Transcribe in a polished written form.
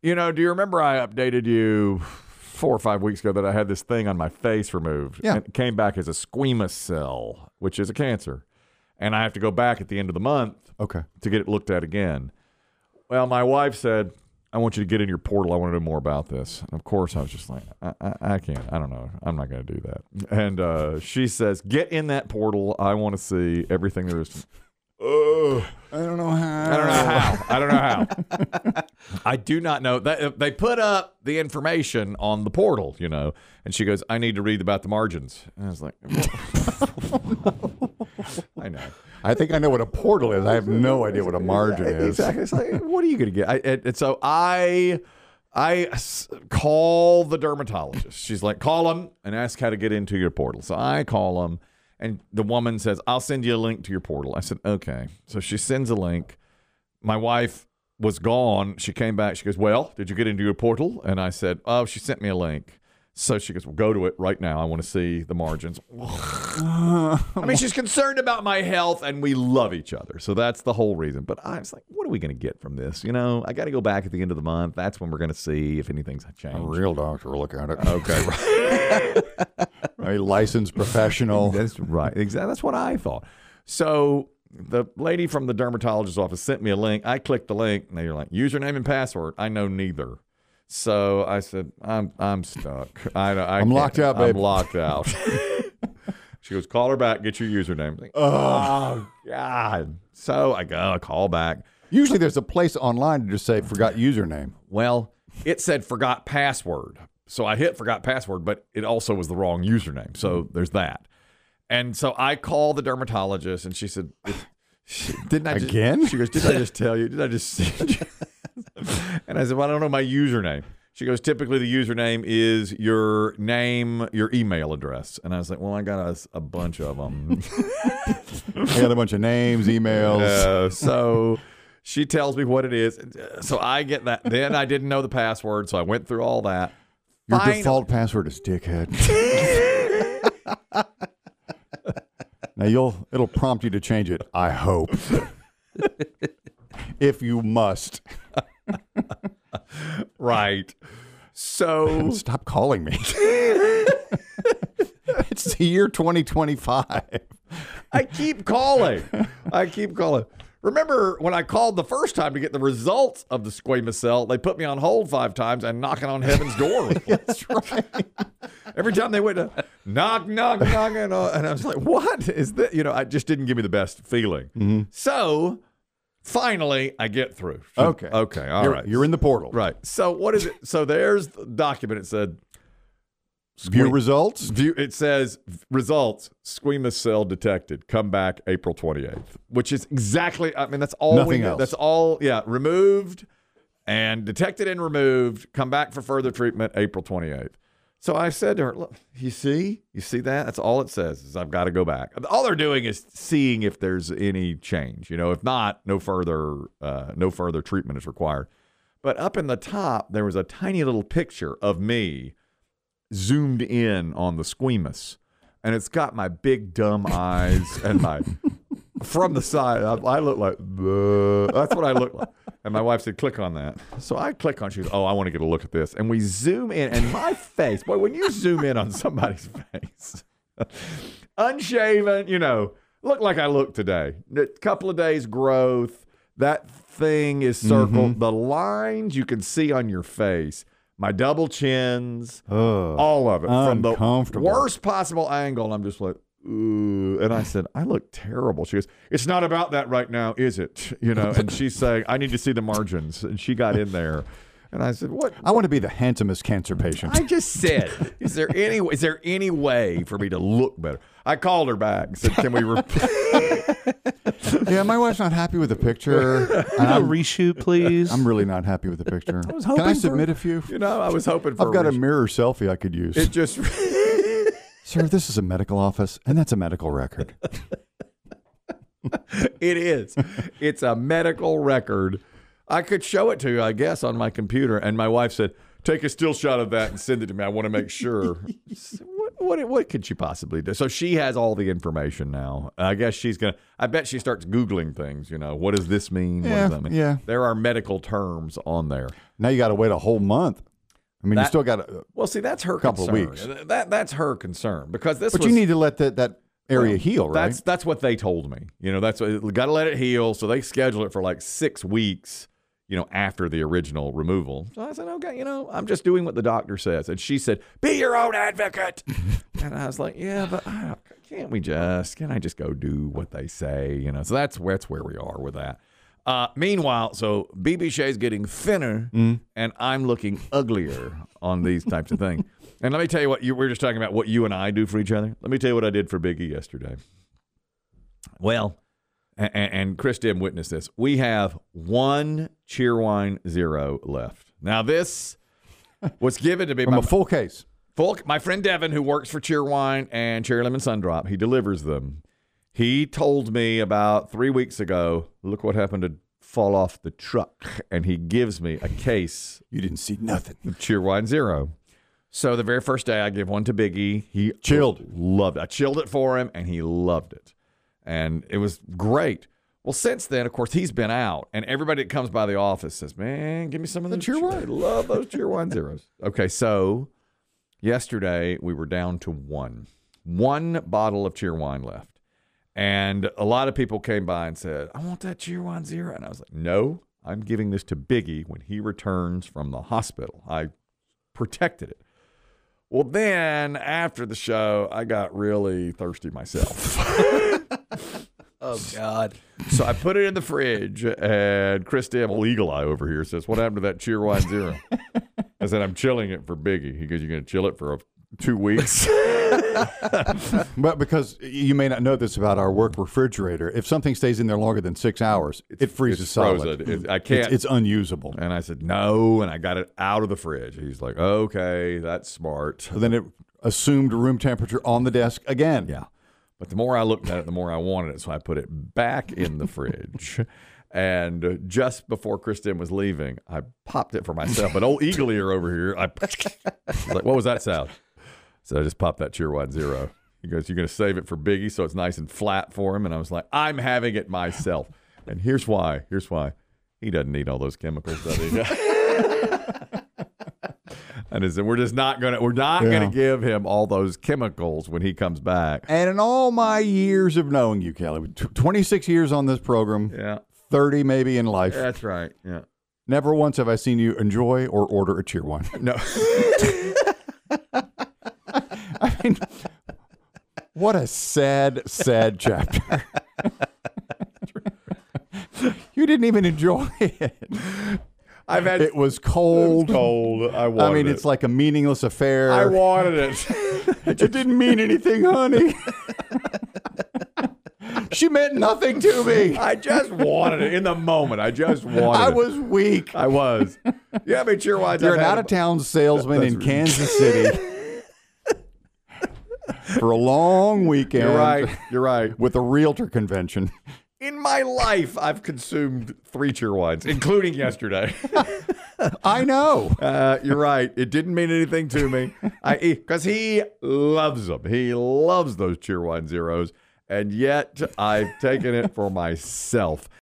do you remember I updated you 4 or 5 weeks ago that I had this thing on my face removed? Yeah. And it came back as a squamous cell, which is a cancer. And I have to go back at the end of the month to get it looked at again. Well, my wife said, I want you to get in your portal. I want to know more about this. And of course, I was just like, I can't. I don't know. I'm not going to do that. And she says, get in that portal. I want to see everything there is. I don't know how. I do not know. They put up the information on the portal, and she goes, I need to read about the margins. And I was like, I know. I think I know what a portal is. I have no idea what a margin is. Exactly. It's like, what are you going to get? And so I call the dermatologist. She's like, call them and ask how to get into your portal. So I call them, and the woman says, I'll send you a link to your portal. I said, okay. So she sends a link. My wife was gone. She came back. She goes, well, did you get into your portal? And I said, oh, she sent me a link. So she goes, well, go to it right now. I want to see the margins. I mean, she's concerned about my health, and we love each other. So that's the whole reason. But I was like, what are we going to get from this? I got to go back at the end of the month. That's when we're going to see if anything's changed. A real doctor will look at it. Okay. A licensed professional. That's right. Exactly. That's what I thought. So the lady from the dermatologist's office sent me a link. I clicked the link, and they're like, username and password. I know neither. So I said, I'm stuck. I'm locked out, babe. I'm locked out. She goes, call her back, get your username. Like, oh, God. So I call back. Usually there's a place online to just say, forgot username. Well, it said forgot password. So I hit forgot password, but it also was the wrong username. So there's that. And so I call the dermatologist, and she said, didn't I just... Again? She goes, didn't I just tell you? Did I just send you? And I said, well, I don't know my username. She goes, typically the username is your name, your email address. And I was like, well, I got a bunch of them. I got a bunch of names, emails. So she tells me what it is. So I get that. Then I didn't know the password, so I went through all that. Your default password is dickhead. Now it'll prompt you to change it, I hope. If you must. Right. So stop calling me. It's the year 2025. I keep calling. Remember when I called the first time to get the results of the squamous cell, they put me on hold 5 times and knocking on heaven's door. That's right. Every time they went to knock, and I was like, what is that? I just didn't give me the best feeling. Mm-hmm. So finally, I get through. Okay. All right. You're in the portal. Right. So what is it? So there's the document. It said, view results. It says results, squamous cell detected. Come back April 28th, which is exactly, I mean, that's all. Nothing else. That's all. Yeah. Removed and detected and removed. Come back for further treatment April 28th. So I said to her, look, you see that? That's all it says is I've got to go back. All they're doing is seeing if there's any change. If not, no further treatment is required. But up in the top, there was a tiny little picture of me zoomed in on the squamous, and it's got my big dumb eyes and my from the side. I look like that's what I look like. And my wife said, click on that. So I click on it. She goes, oh, I want to get a look at this. And we zoom in, and my face, boy, when you zoom in on somebody's face, unshaven, look like I look today. A couple of days growth. That thing is circled. Mm-hmm. The lines you can see on your face, my double chins, all of it. From the worst possible angle, I'm just like, ooh. And I said, I look terrible. She goes, it's not about that right now, is it? And she's saying, I need to see the margins. And she got in there. And I said, what? I want to be the handsomest cancer patient. I just said, is there any way for me to look better? I called her back and said, can we Yeah, my wife's not happy with the picture. A reshoot, please. I'm really not happy with the picture. Can I submit a few? I was hoping for I've got a mirror selfie I could use. It just... Sir, this is a medical office, and that's a medical record. It is. It's a medical record. I could show it to you, I guess, on my computer. And my wife said, take a still shot of that and send it to me. I want to make sure. What could she possibly do? So she has all the information now. I guess I bet she starts Googling things, what does this mean? What does that mean? Yeah. There are medical terms on there. Now you got to wait a whole month. I mean, you still got to. Well, see, that's her couple concern. of weeks. That's her concern because But you need to let that area heal, right? That's what they told me. That's got to let it heal. So they schedule it for like 6 weeks, after the original removal. So I said, okay, I'm just doing what the doctor says. And she said, be your own advocate. And I was like, yeah, but can I just go do what they say? So that's where we are with that. Meanwhile, so BB Shea's getting thinner and I'm looking uglier on these types of things. And let me tell you we were just talking about what you and I do for each other. Let me tell you what I did for Biggie yesterday. Well, and Chris Dim witnessed this. We have 1 Cheerwine Zero left. Now, this was given to me From by a full case. my friend Devin, who works for Cheerwine and Cherry Lemon Sundrop. He delivers them. He told me about 3 weeks ago, look what happened to fall off the truck. And he gives me a case You didn't see nothing. of Cheerwine Zero. So the very first day I give one to Biggie. He loved it. I chilled it for him, and he loved it. And it was great. Well, since then, of course, he's been out, and everybody that comes by the office says, man, give me some of the Cheerwine. I love those Cheerwine Zeros. Okay, so yesterday we were down to one bottle of Cheerwine left. And a lot of people came by and said, I want that Cheerwine Zero. And I was like, no, I'm giving this to Biggie when he returns from the hospital. I protected it. Well, then after the show, I got really thirsty myself. Oh, God. So I put it in the fridge, and Chris Dim, Eagle Eye over here, says, what happened to that Cheerwine Zero? I said, I'm chilling it for Biggie. He goes, you're going to chill it for 2 weeks? But because you may not know this about our work refrigerator, if something stays in there longer than 6 hours, it freezes it's solid. frozen. I can't. It's unusable. And I said, no, and I got it out of the fridge. He's like, okay, that's smart. So then it assumed room temperature on the desk again. Yeah. But the more I looked at it, the more I wanted it. So I put it back in the fridge. And just before Kristen was leaving, I popped it for myself. But old Eagle Ear over here, I was like, what was that sound? So I just popped that Cheerwine Zero. He goes, you're going to save it for Biggie so it's nice and flat for him? And I was like, I'm having it myself. And here's why. He doesn't need all those chemicals, does he? And I said, we're not gonna give him all those chemicals when he comes back. And in all my years of knowing you, Kelly, 26 years on this program, Yeah, 30 maybe in life, that's right. Yeah, never once have I seen you enjoy or order a Cheerwine. no. I mean, what a sad chapter. You didn't even enjoy it. It was cold. I wanted I mean, it's like a meaningless affair. I wanted it. It didn't mean anything, honey. She meant nothing to me. I just wanted it in the moment. I just wanted it. I was weak. I was. Yeah, I mean, Cheerwine. You're an out-of-town salesman in Kansas City for a long weekend. You're right. With a realtor convention. In my life, I've consumed 3 Cheerwines, including yesterday. I know. You're right. It didn't mean anything to me. Because he loves them. He loves those Cheerwine Zeros. And yet, I've taken it for myself.